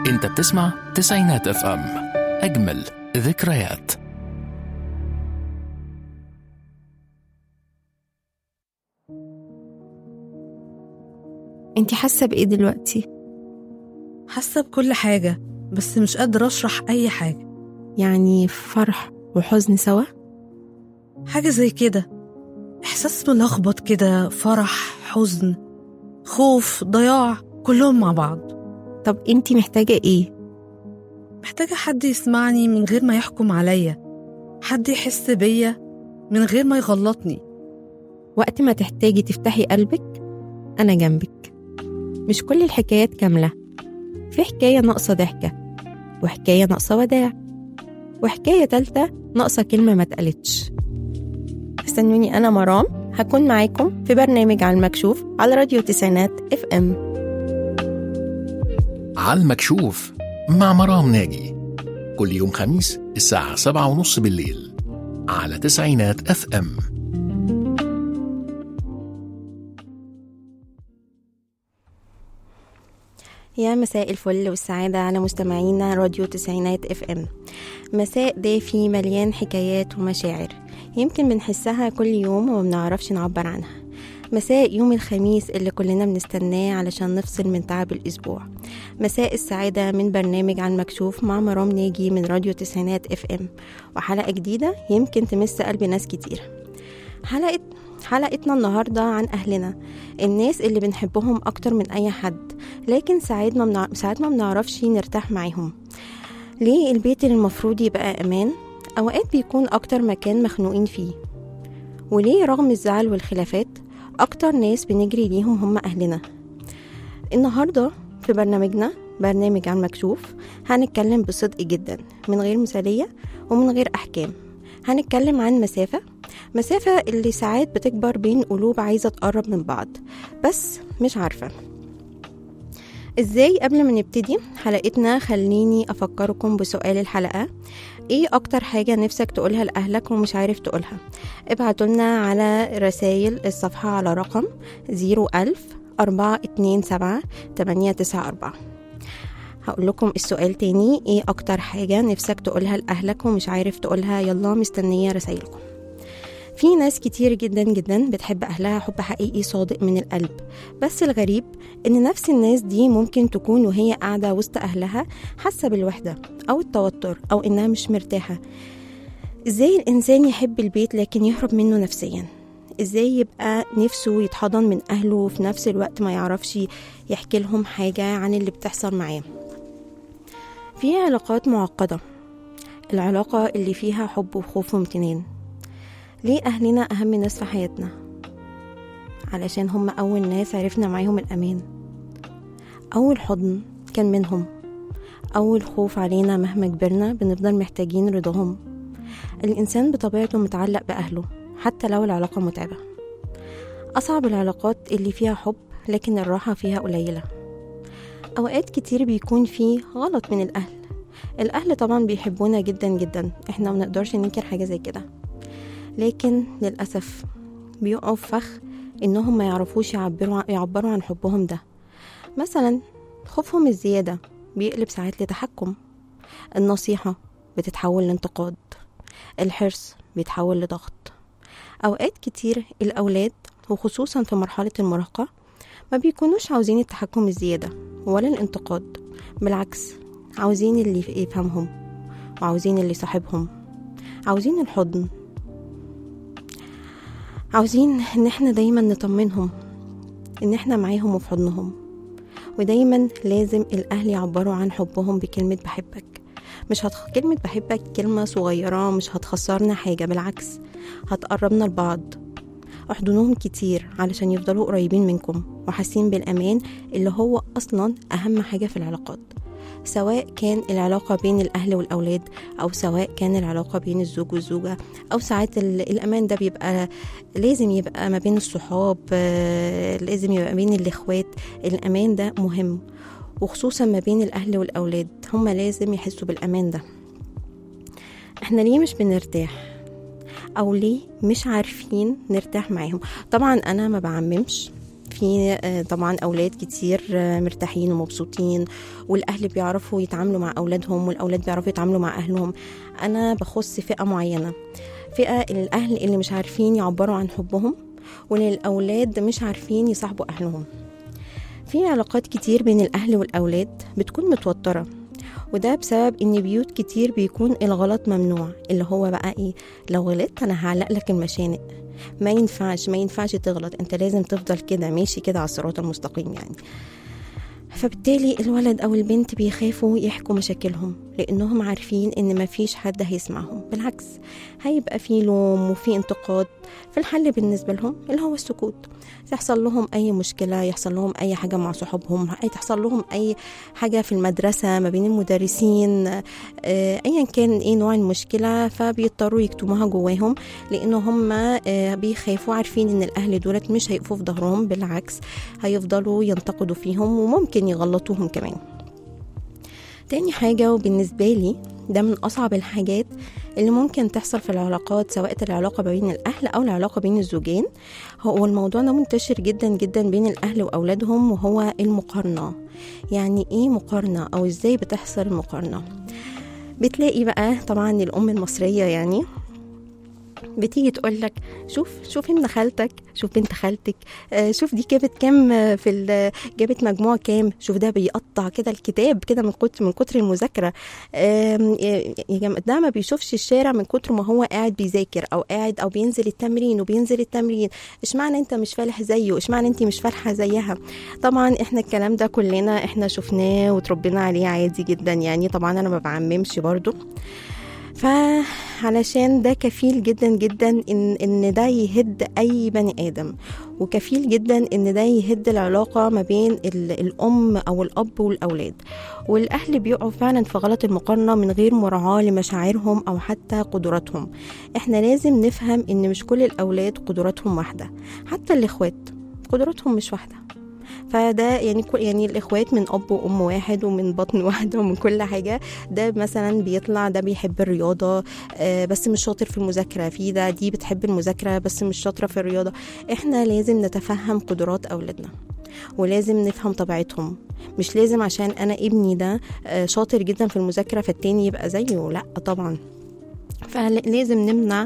انت بتسمع تسعينات اف ام، اجمل ذكريات. انتي حاسة بإيه دلوقتي؟ حاسة بكل حاجة بس مش قادرة أشرح أي حاجة. يعني فرح وحزن سوا؟ حاجة زي كده، إحساس ملخبط كده، فرح، حزن، خوف، ضياع، كلهم مع بعض. طب انتي محتاجة ايه؟ محتاجة حد يسمعني من غير ما يحكم عليا، حد يحس بيا من غير ما يغلطني. وقت ما تحتاجي تفتحي قلبك أنا جنبك. مش كل الحكايات كاملة، في حكاية ناقصة ضحكة، وحكاية ناقصة وداع، وحكاية تالتة ناقصة كلمة ما اتقالتش. استنوني، أنا مرام هكون معاكم في برنامج على المكشوف على راديو تسعينات اف ام. على المكشوف مع مرام ناجي، كل يوم خميس الساعة 7:30 بالليل على تسعينات اف ام. يا مساء الفل والسعادة على مستمعينا راديو تسعينات اف ام. مساء دافي مليان حكايات ومشاعر يمكن بنحسها كل يوم وما بنعرفش نعبر عنها. مساء يوم الخميس اللي كلنا بنستناه علشان نفصل من تعب الأسبوع. مساء السعادة من برنامج عن مكشوف مع مرام ناجي من راديو تسعينات اف ام، وحلقة جديدة يمكن تمس قلب ناس كتير. حلقتنا النهاردة عن أهلنا، الناس اللي بنحبهم أكتر من أي حد، لكن ساعات ما بنعرفش نرتاح معاهم. ليه البيت اللي المفروض يبقى أمان أوقات بيكون أكتر مكان مخنوقين فيه؟ وليه رغم الزعل والخلافات أكتر ناس بنجري ليهم هم أهلنا؟ النهاردة في برنامجنا برنامج عن مكشوف هنتكلم بصدق جدا من غير مثالية ومن غير أحكام. هنتكلم عن مسافة اللي ساعات بتكبر بين قلوب عايزة تقرب من بعض بس مش عارفة ازاي. قبل ما نبتدي حلقتنا خليني أفكركم بسؤال الحلقة: ايه اكتر حاجة نفسك تقولها لأهلك ومش عارف تقولها؟ ابعتولنا على رسائل الصفحة على رقم 01000-427-894. هقول لكم السؤال تاني: ايه اكتر حاجة نفسك تقولها لأهلك ومش عارف تقولها؟ يلا مستنية رسائلكم. في ناس كتير جدا جدا بتحب أهلها حب حقيقي صادق من القلب، بس الغريب إن نفس الناس دي ممكن تكون وهي قاعدة وسط أهلها حاسة بالوحدة أو التوتر أو إنها مش مرتاحة. إزاي الإنسان يحب البيت لكن يهرب منه نفسيا؟ إزاي يبقى نفسه يتحضن من أهله وفي نفس الوقت ما يعرفش يحكي لهم حاجة عن اللي بتحصل معاه؟ في علاقات معقدة، العلاقة اللي فيها حب وخوف وامتنان. ليه أهلنا أهم ناس في حياتنا؟ علشان هم أول ناس عرفنا معاهم الأمان، أول حضن كان منهم، أول خوف علينا مهما كبرنا بنفضل محتاجين رضاهم. الإنسان بطبيعته متعلق بأهله حتى لو العلاقة متعبة. أصعب العلاقات اللي فيها حب لكن الراحة فيها قليلة. أوقات كتير بيكون فيه غلط من الأهل طبعا بيحبونا جدا جدا، احنا منقدرش ننكر حاجة زي كده، لكن للأسف بيقعوا في فخ إنهم ما يعرفوش يعبروا عن حبهم ده. مثلا خوفهم الزيادة بيقلب ساعات لتحكم، النصيحة بتتحول لانتقاد، الحرص بيتحول لضغط. أوقات كتير الأولاد وخصوصا في مرحلة المراهقة ما بيكونوش عاوزين التحكم الزيادة ولا الانتقاد، بالعكس عاوزين اللي يفهمهم وعاوزين اللي يصاحبهم، عاوزين الحضن، عاوزين ان احنا دايما نطمنهم ان احنا معاهم وفي حضنهم. ودايما لازم الاهل يعبروا عن حبهم بكلمة بحبك. كلمة بحبك كلمة صغيرة مش هتخسرنا حاجة، بالعكس هتقربنا لبعض. احضنوهم كتير علشان يفضلوا قريبين منكم وحاسين بالامان اللي هو اصلا اهم حاجة في العلاقات، سواء كان العلاقة بين الأهل والأولاد أو سواء كان العلاقة بين الزوج والزوجة، أو ساعات الأمان ده بيبقى لازم يبقى ما بين الصحاب، لازم يبقى بين الإخوات. الأمان ده مهم وخصوصا ما بين الأهل والأولاد، هما لازم يحسوا بالأمان ده. احنا ليه مش بنرتاح أو ليه مش عارفين نرتاح معاهم؟ طبعا أنا ما بعممش، في طبعا أولاد كتير مرتاحين ومبسوطين، والأهل بيعرفوا يتعاملوا مع أولادهم والأولاد بيعرفوا يتعاملوا مع أهلهم. أنا بخص فئة معينة، فئة الأهل اللي مش عارفين يعبروا عن حبهم، وللأولاد مش عارفين يصاحبوا أهلهم. في علاقات كتير بين الأهل والأولاد بتكون متوترة، وده بسبب ان بيوت كتير بيكون الغلط ممنوع، اللي هو بقى ايه، لو غلطت انا هعلق لك المشانق، ما ينفعش تغلط، انت لازم تفضل كده ماشي كده على الصراط المستقيم يعني. فبالتالي الولد او البنت بيخافوا يحكوا مشاكلهم، لانهم عارفين ان مفيش حد هيسمعهم، بالعكس هيبقى في لوم وفي انتقاد. فالحل بالنسبة لهم اللي هو السكوت. يحصل لهم اي مشكلة، يحصل لهم اي حاجة مع صحابهم، تحصل لهم اي حاجة في المدرسة ما بين المدرسين، ايا كان ايه نوع المشكلة، فبيضطروا يكتموها جواهم، لانه هم بيخافوا، عارفين ان الاهل دولت مش هيقفوا في ظهرهم، بالعكس هيفضلوا ينتقدوا فيهم وممكن يغلطوهم كمان. تاني حاجة وبالنسبة لي ده من أصعب الحاجات اللي ممكن تحصل في العلاقات، سواء العلاقة بين الأهل أو العلاقة بين الزوجين، هو الموضوع ده منتشر جدا جدا بين الأهل وأولادهم، وهو المقارنة. يعني إيه مقارنة أو إزاي بتحصل المقارنة؟ بتلاقي بقى طبعا الأم المصرية يعني بتيجي تقول لك شوف ابن خالتك، شوف بنت خالتك، شوف دي جابت كام جابت مجموع كام، شوف ده بيقطع كده الكتاب كده من كتر المذاكره، ده ما بيشوفش الشارع من كتر ما هو قاعد بيذاكر او قاعد او بينزل التمرين. اشمعنى انت مش فالح زيه؟ اشمعنى انت مش فالحه زيها؟ طبعا احنا الكلام ده كلنا احنا شفناه وتربينا عليه عادي جدا يعني، طبعا انا ما بعممش برضو. فعلشان ده كفيل جدا جدا ان ده يهد اي بني ادم، وكفيل جدا ان ده يهد العلاقة ما بين الام او الاب والاولاد. والاهل بيقعوا فعلا في غلط المقارنة من غير مراعاة لمشاعرهم او حتى قدراتهم. احنا لازم نفهم ان مش كل الاولاد قدراتهم واحدة، حتى الاخوات قدراتهم مش واحدة. فده يعني الاخوات من اب وام واحد ومن بطن واحده ومن كل حاجه. ده مثلا بيطلع ده بيحب الرياضه بس مش شاطر في المذاكره، في ده دي بتحب المذاكره بس مش شاطره في الرياضه. احنا لازم نتفهم قدرات اولادنا ولازم نفهم طبيعتهم. مش لازم عشان انا ابني ده شاطر جدا في المذاكره فالتاني يبقى زيه، لا طبعا. فلازم نمنع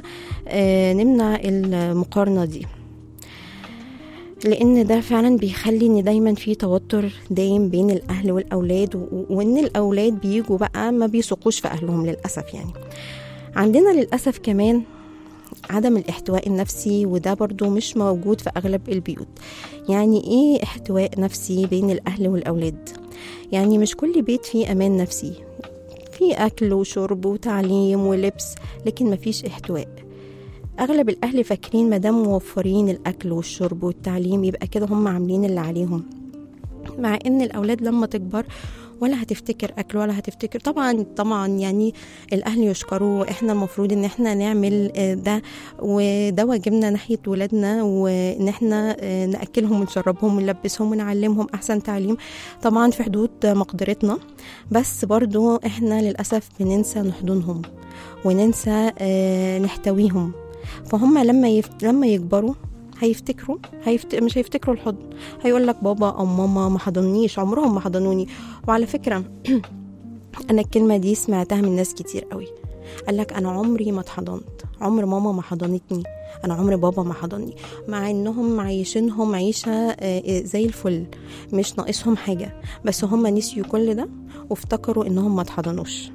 المقارنه دي، لان ده فعلا بيخلي ان دايما في توتر دايم بين الاهل والاولاد، وان الاولاد بيجوا بقى ما بيثقوش في اهلهم للاسف. يعني عندنا للاسف كمان عدم الاحتواء النفسي، وده برضو مش موجود في اغلب البيوت. يعني ايه احتواء نفسي بين الاهل والاولاد؟ يعني مش كل بيت فيه امان نفسي، في اكل وشرب وتعليم ولبس، لكن مفيش احتواء. اغلب الاهل فاكرين مادام موفرين الاكل والشرب والتعليم يبقى كده هم عاملين اللي عليهم، مع ان الاولاد لما تكبر ولا هتفتكر اكل ولا هتفتكر. طبعا يعني الاهل يشكروا، احنا المفروض ان احنا نعمل ده، وده واجبنا ناحيه ولادنا، وان احنا ناكلهم ونشربهم ونلبسهم ونعلمهم احسن تعليم، طبعا في حدود مقدرتنا. بس برضو احنا للاسف بننسى نحضنهم وننسى نحتويهم. فهم لما يكبروا مش هيفتكروا الحضن، هيقول لك بابا او ماما ما حضنونيش، عمرهم ما حضنوني. وعلى فكرة انا الكلمة دي سمعتها من ناس كتير قوي، قال لك انا عمري ما اتحضنت، عمر ماما ما حضنتني، انا عمر بابا ما حضني، مع انهم عايشينهم عيشة زي الفل، مش ناقصهم حاجة، بس هم نسيوا كل ده وافتكروا انهم ما اتحضنوش.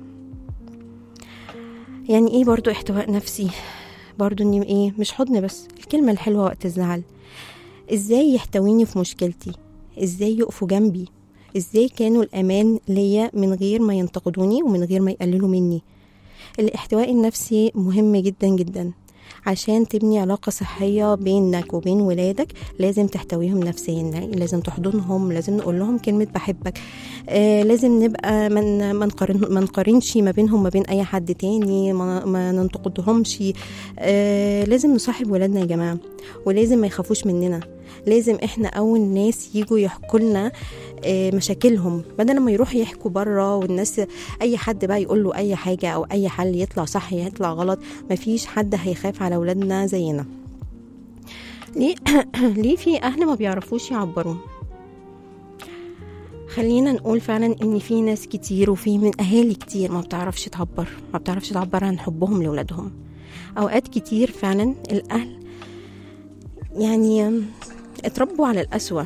يعني ايه برضو احتواء نفسي؟ برضو اني ايه، مش حضن بس، الكلمة الحلوة وقت الزعل. ازاي يحتويني في مشكلتي، ازاي يقفوا جنبي، ازاي كانوا الامان ليا من غير ما ينتقدوني ومن غير ما يقللوا مني. الاحتواء النفسي مهم جدا جدا. عشان تبني علاقة صحية بينك وبين ولادك لازم تحتويهم نفسيا، لازم تحضنهم، لازم نقول لهم كلمة بحبك، لازم نبقى ما نقارنش ما بينهم ما بين اي حد تاني، ما ننتقدهمش. لازم نصاحب ولادنا يا جماعة، ولازم ما يخافوش مننا. لازم احنا اول ناس يجوا يحكوا لنا مشاكلهم، بدل ما يروحوا يحكوا بره والناس اي حد بقى يقول له اي حاجه او اي حل يطلع صح يطلع غلط. مفيش حد هيخاف على اولادنا زينا. ليه في أهل ما بيعرفوش يعبروا؟ خلينا نقول فعلا ان في ناس كتير وفي من اهالي كتير ما بتعرفش تعبر عن حبهم لولادهم. اوقات كتير فعلا الاهل يعني اتربوا على القسوة،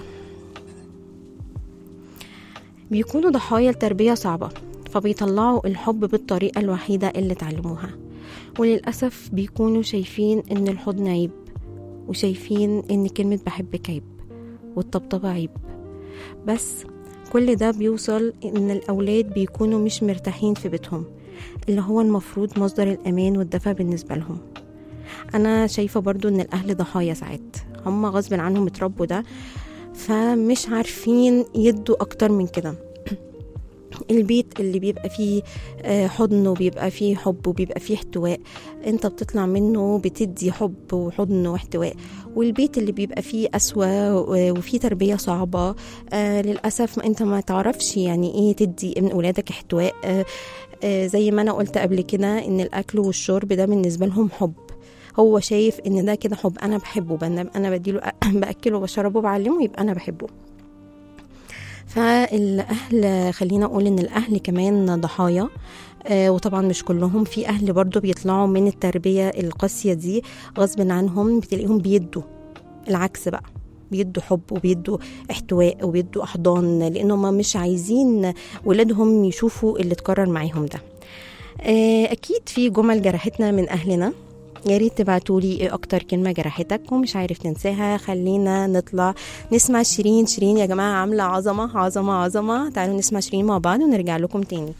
بيكونوا ضحايا لتربية صعبة، فبيطلعوا الحب بالطريقة الوحيدة اللي اتعلموها، وللأسف بيكونوا شايفين ان الحضن عيب، وشايفين ان كلمة بحبك عيب، والطبطبة عيب. بس كل ده بيوصل ان الاولاد بيكونوا مش مرتاحين في بيتهم اللي هو المفروض مصدر الامان والدفء بالنسبة لهم. انا شايفة برضو ان الاهل ضحايا ساعات، هم غصب عنهم اتربوا ده، فمش عارفين يدوا اكتر من كده. البيت اللي بيبقى فيه حضن وبيبقى فيه حب وبيبقى فيه احتواء، انت بتطلع منه بتدي حب وحضن واحتواء. والبيت اللي بيبقى فيه قسوة وفيه تربية صعبة، للأسف انت ما تعرفش يعني ايه تدي من أولادك احتواء. زي ما انا قلت قبل كده ان الأكل والشرب ده بالنسبة لهم حب، هو شايف ان ده كده حب، انا بحبه، انا بديله بأكله وبشربه بعلمه، يبقى انا بحبه. فالأهل خلينا أقول إن الأهل كمان ضحايا، وطبعا مش كلهم، في أهل برضو بيطلعوا من التربية القاسية دي غصب عنهم، بتلاقيهم بيدوا العكس بقى، بيدوا حب وبيدوا احتواء وبيدوا أحضان، لأنهم مش عايزين ولادهم يشوفوا اللي اتكرر معاهم ده. أكيد في جمل جرحتنا من أهلنا، يا ريت تبعتولي ايه اكتر كلمة جرحتك ومش عارف تنساها. خلينا نطلع نسمع شيرين يا جماعة، عاملة عظمة عظمة عظمة. تعالوا نسمع شيرين مع بعض ونرجع لكم تاني.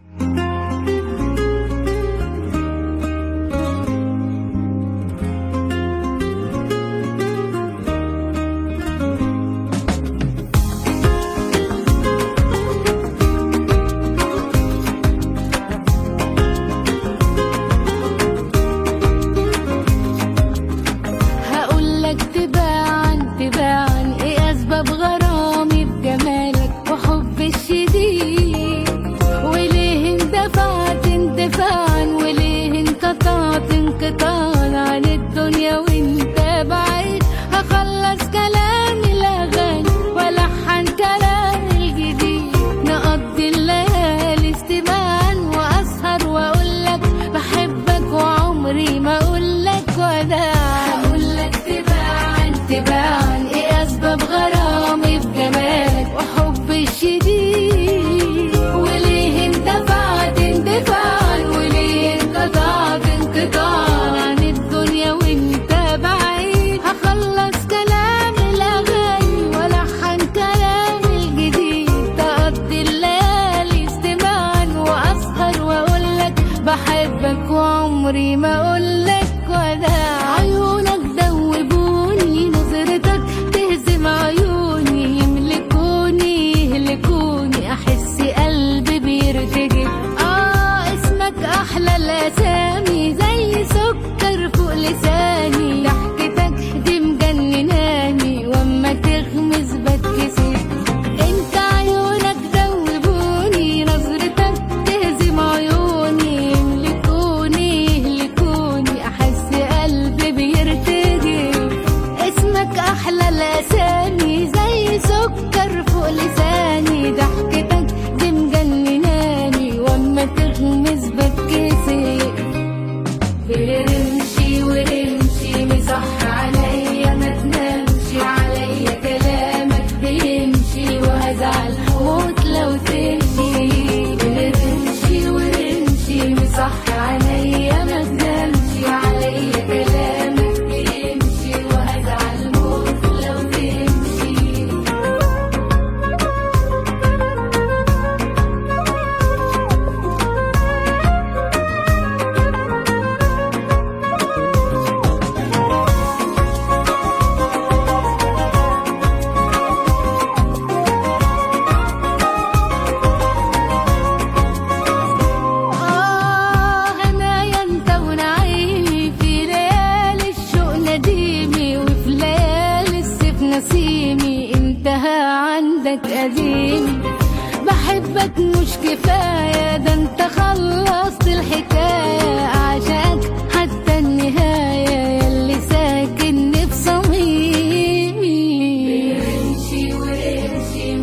بحبك مش كفاية، ده انت خلصت الحكاية، عشاك حتى النهاية، يلي ساكن في صميمي.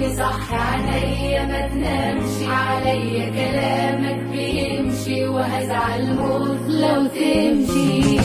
تصحي عينيا ما تنامش عليا كلامك بيمشي وهزعل موت لو تمشي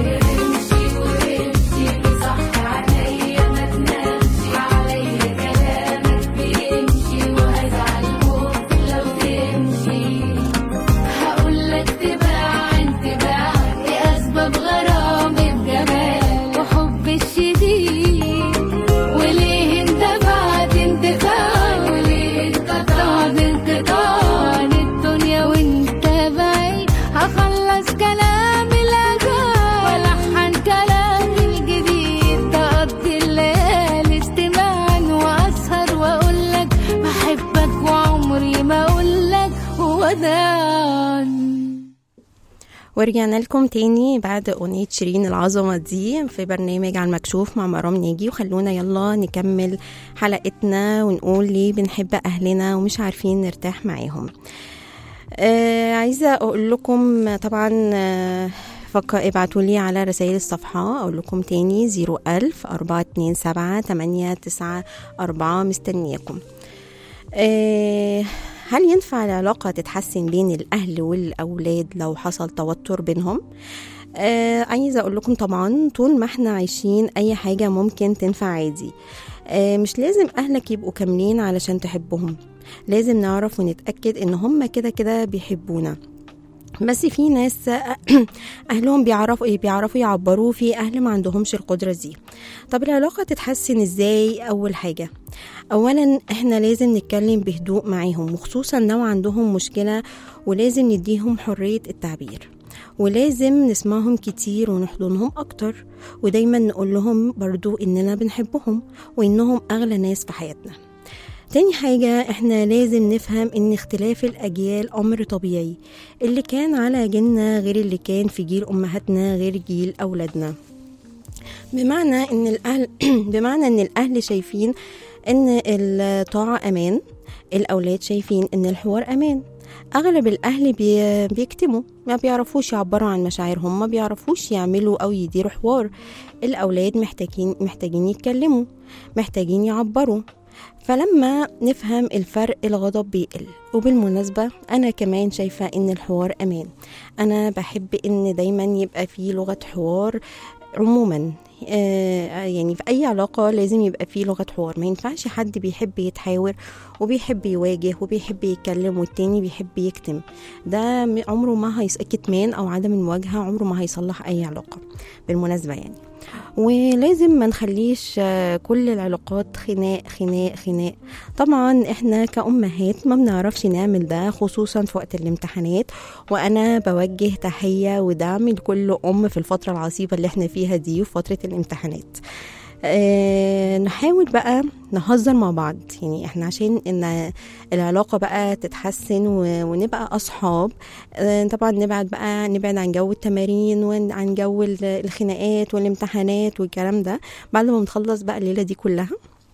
ورجعنا لكم تاني بعد أغنية شيرين العظمة دي في برنامج على المكشوف مع مرام ناجي. وخلونا يلا نكمل حلقتنا ونقول ليه بنحب أهلنا ومش عارفين نرتاح معاهم. عايزة أقول لكم طبعا ابعتوا لي على رسائل الصفحة. أقول لكم تاني 01000-427-894 مستنياكم. هل ينفع العلاقة تتحسن بين الأهل والأولاد لو حصل توتر بينهم؟ عايزة أقول لكم طبعا طول ما احنا عايشين أي حاجة ممكن تنفع عادي. مش لازم أهلك يبقوا كاملين علشان تحبهم، لازم نعرف ونتأكد إن هم كده كده بيحبونا. بس في ناس أهلهم بيعرفوا يعبروا، في أهل ما عندهمش القدرة دي. طب العلاقة تتحسن إزاي؟ أول حاجة أولا احنا لازم نتكلم بهدوء معاهم، وخصوصا لو عندهم مشكلة، ولازم نديهم حرية التعبير، ولازم نسمعهم كتير ونحضنهم أكتر، ودايما نقول لهم برضو إننا بنحبهم وإنهم أغلى ناس في حياتنا. تاني حاجة احنا لازم نفهم ان اختلاف الأجيال أمر طبيعي، اللي كان على جيلنا غير اللي كان في جيل أمهاتنا غير جيل أولادنا. بمعنى ان الأهل شايفين ان الطاعة أمان، الأولاد شايفين ان الحوار أمان. أغلب الأهل بيكتموا، ما بيعرفوش يعبروا عن مشاعرهم، ما بيعرفوش يعملوا أو يديروا حوار. الأولاد محتاجين يتكلموا، محتاجين يعبروا. فلما نفهم الفرق الغضب بيقل. وبالمناسبة أنا كمان شايفة إن الحوار أمان. أنا بحب إن دايما يبقى فيه لغة حوار عموما، يعني في أي علاقة لازم يبقى فيه لغة حوار. ما ينفعش حد بيحب يتحاور وبيحب يواجه وبيحب يتكلم والتاني بيحب يكتم. ده عمره ما كتمان أو عدم المواجهة عمره ما هيصلح أي علاقة بالمناسبة يعني. ولازم ما نخليش كل العلاقات خناق خناق خناق. طبعا احنا كأمهات ما بنعرفش نعمل ده، خصوصا في وقت الامتحانات، وانا بوجه تحية ودعم لكل ام في الفترة العصيبة اللي احنا فيها دي وفي فترة الامتحانات. نحاول بقى نهزر مع بعض، يعني احنا عشان ان العلاقة بقى تتحسن ونبقى اصحاب. طبعا نبعد عن جو التمارين وعن جو الخناقات والامتحانات والكلام ده. بعد ما نخلص بقى الليلة دي كلها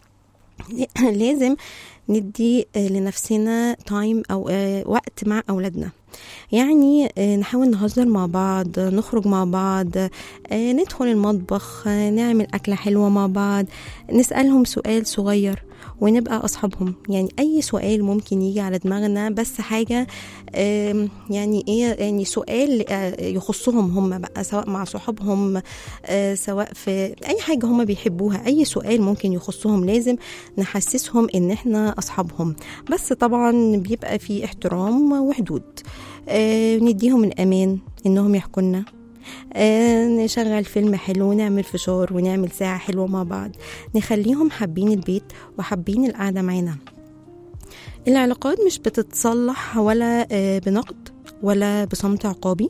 لازم ندي لنفسنا تايم او وقت مع اولادنا. يعني نحاول نهزر مع بعض، نخرج مع بعض، ندخل المطبخ، نعمل أكلة حلوة مع بعض، نسألهم سؤال صغير ونبقى أصحابهم. يعني أي سؤال ممكن يجي على دماغنا، بس حاجة يعني إيه، يعني سؤال يخصهم هم بقى، سواء مع صحابهم، سواء في أي حاجة هم بيحبوها. أي سؤال ممكن يخصهم لازم نحسسهم إن إحنا أصحابهم، بس طبعا بيبقى في احترام وحدود. نديهم الأمان إنهم يحكونا، نشغل فيلم حلو، نعمل فشار ونعمل ساعة حلوة مع بعض، نخليهم حابين البيت وحابين القعدة معنا. العلاقات مش بتتصلح ولا بنقد ولا بصمت عقابي،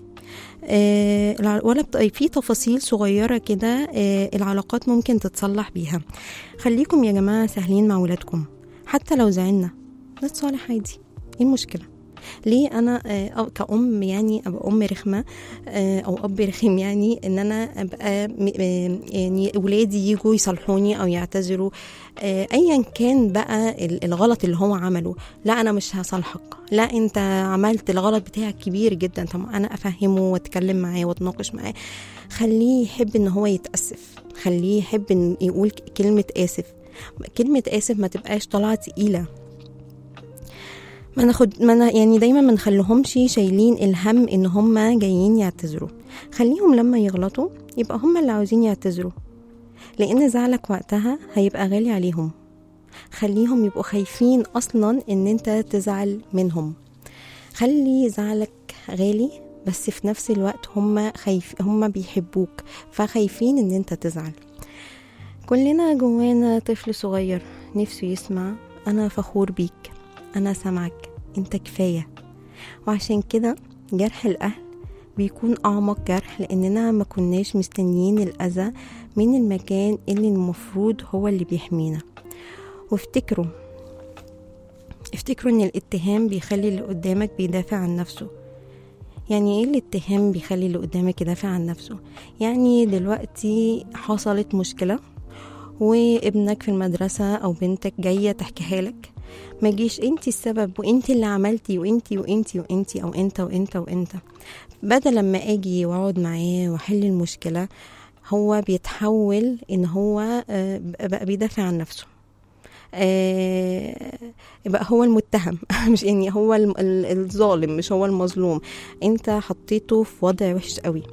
ولا في تفاصيل صغيرة كده العلاقات ممكن تتصلح بيها. خليكم يا جماعة سهلين مع ولادكم، حتى لو زعلنا نتصالح عادي. ايه المشكلة؟ ليه انا كأم يعني ابقى ام رخمه او اب رخيم، يعني ان انا ابقى يعني ولادي يجوا يصلحوني او يعتذروا ايا كان بقى الغلط اللي هو عمله؟ لا انا مش هصالحك، لا انت عملت الغلط بتاعك كبير جدا. طب انا افهمه واتكلم معاه واتناقش معاه، خليه يحب ان هو يتأسف، خليه يحب ان يقول كلمة آسف. كلمة آسف ما تبقاش طالعة تقيلة. يعني دايما ما نخليهمش شايلين الهم ان هم جايين يعتذروا. خليهم لما يغلطوا يبقى هم اللي عاوزين يعتذروا، لان زعلك وقتها هيبقى غالي عليهم. خليهم يبقوا خايفين اصلا ان انت تزعل منهم. خلي زعلك غالي، بس في نفس الوقت هم بيحبوك، فخايفين ان انت تزعل. كلنا جوانا طفل صغير نفسه يسمع انا فخور بيك، انا سامعك، انت كفاية. وعشان كده جرح الاهل بيكون اعمق جرح، لاننا ما كناش مستنيين الاذى من المكان اللي المفروض هو اللي بيحمينا. وافتكروا ان الاتهام بيخلي اللي قدامك بيدافع عن نفسه. يعني ايه الاتهام بيخلي اللي قدامك يدافع عن نفسه؟ يعني دلوقتي حصلت مشكلة وابنك في المدرسة او بنتك جاية تحكيها لك، ما جيش انتي السبب وانتي اللي عملتي وانتي وانتي وانتي او انت وانت وانت. بدل لما اجي واقعد معاه واحل المشكلة، هو بيتحول ان هو بقى بيدافع عن نفسه، يبقى هو المتهم مش يعني هو الظالم، مش هو المظلوم. انت حطيته في وضع وحش قوي.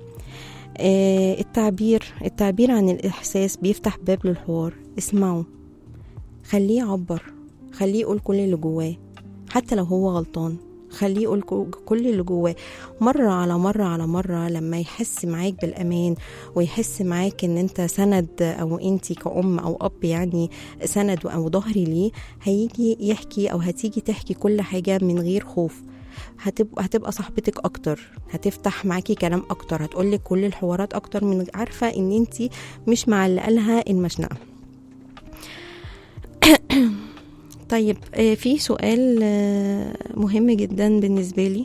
التعبير عن الإحساس بيفتح باب للحوار. اسمعه، خليه يعبر، خليه يقول كل اللي جواه حتى لو هو غلطان. خليه يقول كل اللي جواه مرة على مرة على مرة. لما يحس معاك بالأمان ويحس معاك ان انت سند، او انتي كأم او اب يعني سند او ظهري ليه، هيجي يحكي او هتيجي تحكي كل حاجة من غير خوف. هتبقى صاحبتك اكتر، هتفتح معاكي كلام اكتر، هتقولك كل الحوارات اكتر، من عارفة ان انتي مش معلقة لها المشنقة. طيب، في سؤال مهم جدا بالنسبة لي،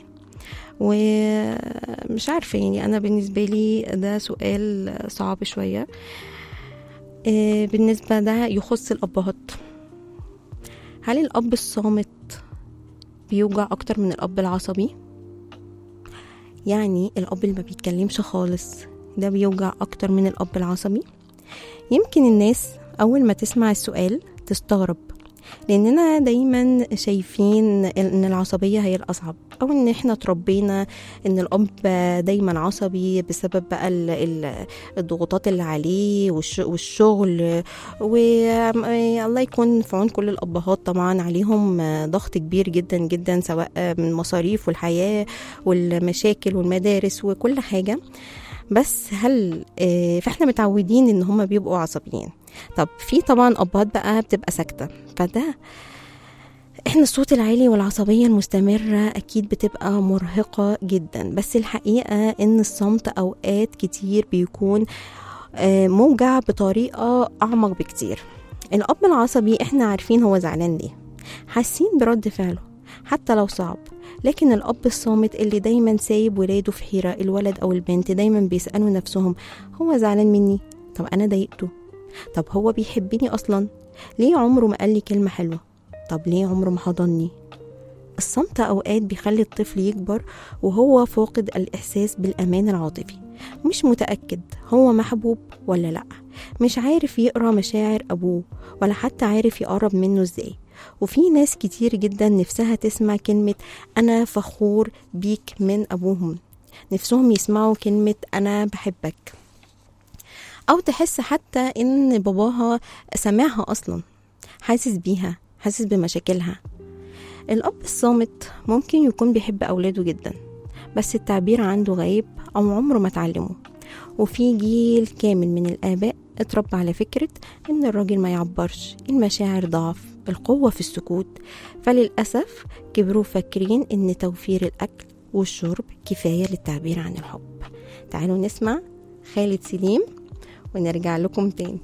ومش عارفة يعني أنا بالنسبة لي ده سؤال صعب شوية. بالنسبة ده يخص الأبهات. هل الأب الصامت بيوجع أكتر من الأب العصبي؟ يعني الأب اللي ما بيتكلمش خالص ده بيوجع أكتر من الأب العصبي؟ يمكن الناس أول ما تسمع السؤال تستغرب، لأننا دايما شايفين ان العصبية هي الأصعب، أو ان احنا تربينا ان الأب دايما عصبي بسبب بقى الضغوطات اللي عليه والشغل. والله يكون في عون كل الأبهات، طبعا عليهم ضغط كبير جدا جدا، سواء من مصاريف والحياة والمشاكل والمدارس وكل حاجة. بس هل فاحنا متعودين ان هم بيبقوا عصبيين. طب في طبعا أبهات بقى بتبقى ساكتة، فده احنا الصوت العالي والعصبية المستمرة أكيد بتبقى مرهقة جدا. بس الحقيقة ان الصمت أوقات كتير بيكون موجع بطريقة أعمق بكتير. الأب العصبي احنا عارفين هو زعلان ليه، حاسين برد فعله حتى لو صعب. لكن الأب الصامت اللي دايما سايب ولاده في حيرة، الولد أو البنت دايما بيسألوا نفسهم هو زعلان مني؟ طب أنا ضايقته؟ طب هو بيحبني أصلا؟ ليه عمره ما قال لي كلمة حلوة؟ طب ليه عمره ما حضني؟ الصمت أوقات بيخلي الطفل يكبر وهو فاقد الإحساس بالأمان العاطفي، مش متأكد هو محبوب ولا لأ، مش عارف يقرأ مشاعر أبوه ولا حتى عارف يقرب منه إزاي. وفي ناس كتير جدا نفسها تسمع كلمة أنا فخور بيك من أبوهم، نفسهم يسمعوا كلمة أنا بحبك، أو تحس حتى إن باباها سمعها أصلا، حاسس بيها، حاسس بمشاكلها. الأب الصامت ممكن يكون بيحب أولاده جدا، بس التعبير عنده غايب أو عمره ما تعلمه. وفي جيل كامل من الآباء اتربى على فكرة إن الراجل ما يعبرش، المشاعر ضعف، القوة في السكوت. فللأسف كبروا فاكرين إن توفير الأكل والشرب كفاية للتعبير عن الحب. تعالوا نسمع خالد سليم ونرجع لكم تاني.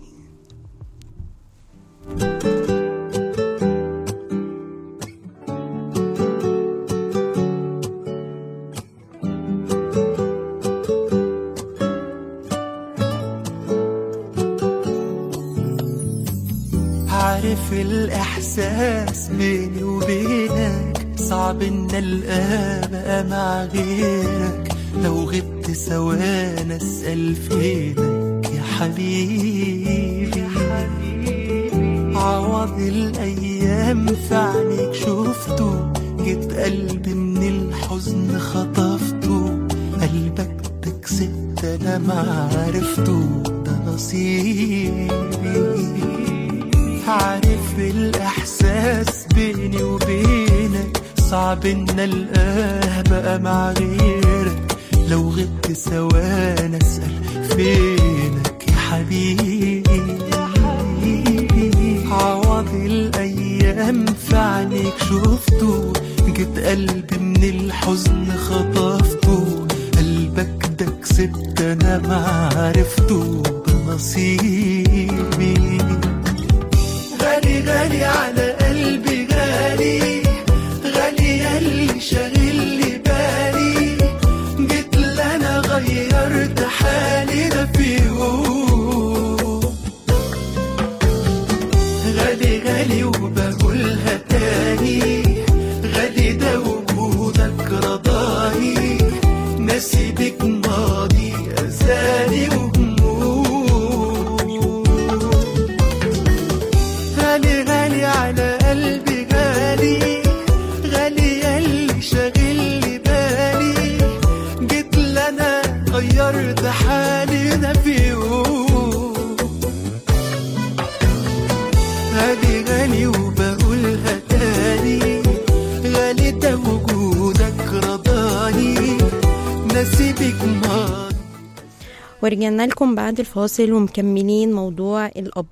عارف الإحساس بيني وبينك صعب إن ألقاه بقى مع غيرك، لو غبت ثواني أسأل فينك يا حبيبي. عوض الأيام في عينيك شفته، جيت قلبي من الحزن خطفته، قلبك ده كسبت أنا ما عرفته، ده نصيبي. عارف الإحساس بيني وبينك صعب إن ألقاه بقى مع غيرك، لو غبت ثواني أسأل فينك يا حبيبي. عوض الأيام في عينيك شفته، جيت قلبي من الحزن خطفته، قلبك ده كسبت أنا ما عرفته، بنصيبي. غالي غالي على قلبي غالي، غالي ياللي شاغل لي بالي، جيت لنا غيرت حالي ده فيهم. غالي غالي وبقولها تاني، غالي ده وجودك رضاني، ناسي بك ماضي أزالي وهموم. غالي غالي على قلبي غالي، غالي ياللي شاغل لي بالي، جيت لنا غيرت حالي ده فيهم. غالي غالي وبقولها تاني، غالي ده وجودك رضاني، نسيبك ماضي. ورجعنا لكم بعد الفاصل ومكملين موضوع الأب.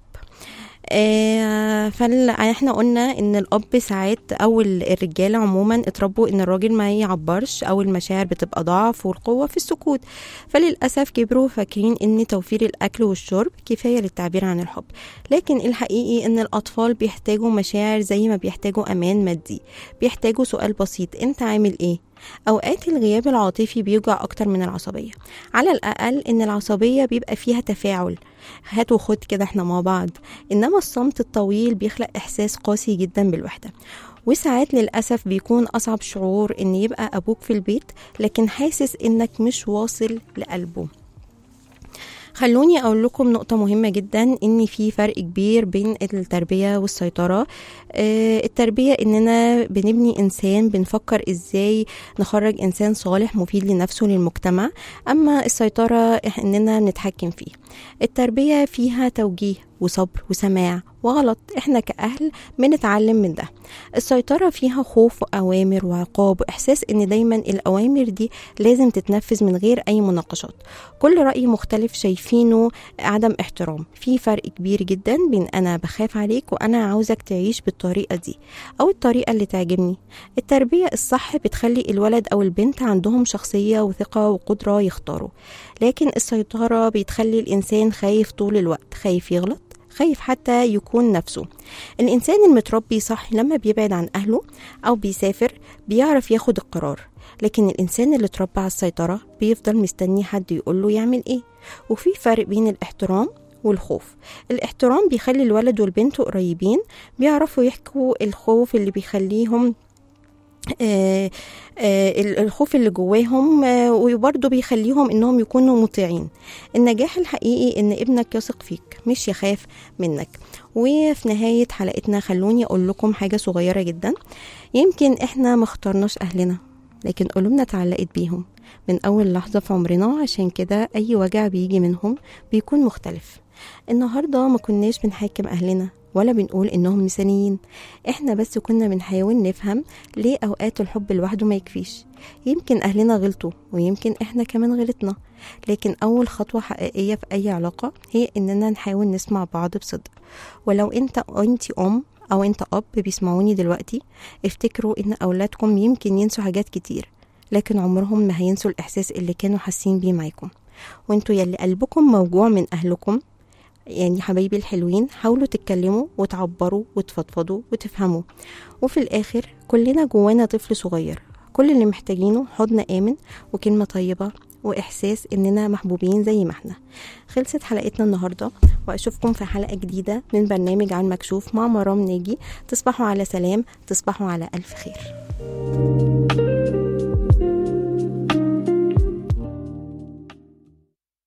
احنا قلنا ان الاب ساعات او الرجاله عموما اتربوا ان الراجل ما يعبرش او المشاعر بتبقى ضعف والقوه في السكوت، فللاسف كبروا فاكرين ان توفير الاكل والشرب كفايه للتعبير عن الحب. لكن الحقيقي ان الاطفال بيحتاجوا مشاعر زي ما بيحتاجوا امان مادي، بيحتاجوا سؤال بسيط: انت عامل ايه؟ اوقات الغياب العاطفي بيوجع اكتر من العصبيه، على الاقل ان العصبيه بيبقى فيها تفاعل، هات وخد كده احنا مع بعض، انما الصمت الطويل بيخلق احساس قاسي جدا بالوحده. وساعات للأسف بيكون أصعب شعور ان يبقى ابوك في البيت لكن حاسس انك مش واصل لقلبه. خلوني أقول لكم نقطة مهمة جدا، إن في فرق كبير بين التربية والسيطرة. التربية إننا بنبني إنسان، بنفكر إزاي نخرج إنسان صالح مفيد لنفسه للمجتمع، أما السيطرة إننا نتحكم فيه. التربية فيها توجيه وصبر وسماع وغلط، احنا كأهل بنتعلم من ده. السيطرة فيها خوف وأوامر وعقاب وإحساس ان دايما الأوامر دي لازم تتنفذ من غير أي مناقشات، كل رأي مختلف شايفينه عدم احترام. في فرق كبير جدا بين أنا بخاف عليك وأنا عاوزك تعيش بالطريقة دي أو الطريقة اللي تعجبني. التربية الصح بتخلي الولد أو البنت عندهم شخصية وثقة وقدرة يختاروا، لكن السيطرة بتخلي الإنسان خايف طول الوقت، خايف يغلط، خايف حتى يكون نفسه. الإنسان المتربي صح لما بيبعد عن أهله أو بيسافر بيعرف ياخد القرار، لكن الإنسان اللي اتربى على السيطرة بيفضل مستني حد يقوله يعمل إيه. وفي فرق بين الاحترام والخوف. الاحترام بيخلي الولد والبنت قريبين، بيعرفوا يحكوا الخوف اللي بيخليهم الخوف اللي جواهم، وبرضه بيخليهم انهم يكونوا مطيعين. النجاح الحقيقي ان ابنك يثق فيك مش يخاف منك. وفي نهاية حلقتنا خلوني اقول لكم حاجة صغيرة جدا، يمكن احنا ما اخترناش اهلنا لكن قلوبنا اتعلقت بيهم من اول لحظة في عمرنا، عشان كده اي وجع بيجي منهم بيكون مختلف. النهاردة ما كناش بنحاكم اهلنا ولا بنقول انهم مثاليين، احنا بس كنا بنحاول نفهم ليه اوقات الحب لوحده ما يكفيش. يمكن اهلنا غلطوا ويمكن احنا كمان غلطنا، لكن اول خطوة حقيقية في اي علاقة هي اننا نحاول نسمع بعض بصدق. ولو انت ام او انت اب بيسمعوني دلوقتي، افتكروا ان اولادكم يمكن ينسوا حاجات كتير، لكن عمرهم ما هينسوا الاحساس اللي كانوا حاسين بيه معاكم. وانتوا يلي قلبكم موجوع من اهلكم، يعني حبايبي الحلوين، حاولوا تتكلموا وتعبروا وتفضفضوا وتفهموا. وفي الآخر كلنا جوانا طفل صغير، كل اللي محتاجينه حضن آمن وكلمة طيبة وإحساس إننا محبوبين زي ما احنا. خلصت حلقتنا النهاردة، وأشوفكم في حلقة جديدة من برنامج عن مكشوف مع مرام ناجي. تصبحوا على سلام، تصبحوا على ألف خير.